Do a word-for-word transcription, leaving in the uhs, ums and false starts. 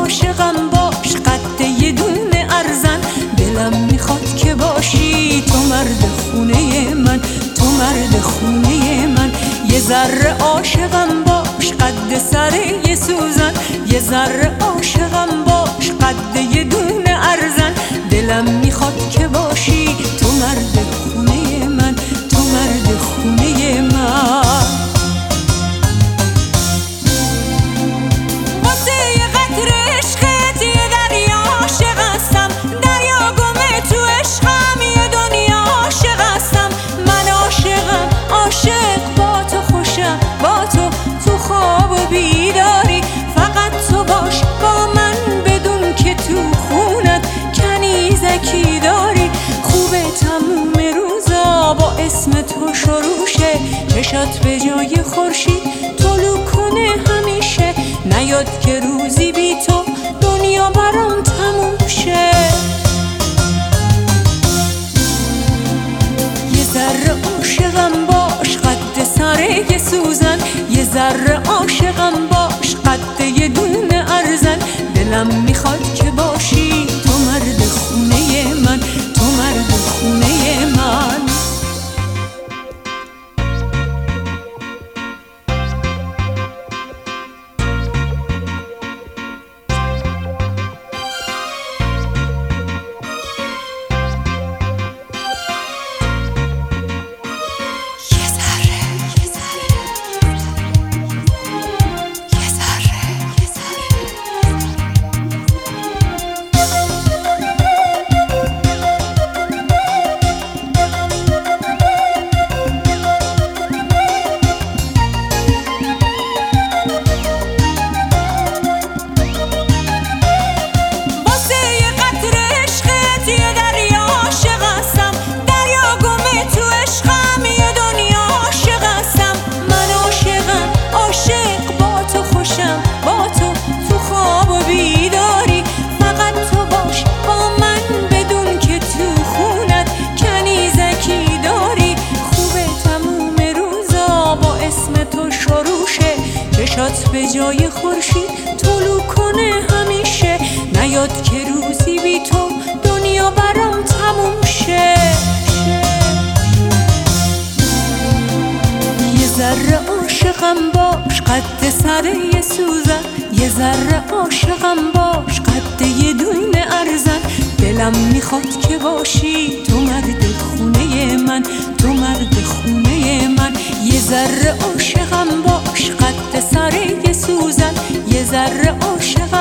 عاشقم باش، قد یه دونه ارزن. دلم میخواد که باشی تو مرد خونه من، تو مرد خونه من. یه ذره عاشقم باش، قد سر یه سوزن. یه ذره عاشقم باش، قد یه دونه ارزن. دلم میخواد که باشی تو مرد خونه من، تو مرد خونه من. اسم تو شروشه، چشات به جای خورشید طلوع کنه همیشه. نیاد که روزی بی تو دنیا برام تموم شه. یه ذره عاشقم باش، قد سر یه سوزن. یه ذره عاشقم باش، قد یه دونه ارزن. دلم میخواد که باشی تو مرد خونه من، تو مرد خونه من. چشات به جای خورشید طلوع کنه همیشه. نیاد که روزی بی تو دنیا برام تموم شه. یه ذره عاشقم باش، قد سر یه سوزن. یه ذره عاشقم باش، قد یه دونه ارزن. دلم میخواد که باشی تو مرد خونه من، تو مرد خونه من. یه ذره عاشقم باش، قد سر یه سوزن. یه ذره عاشقم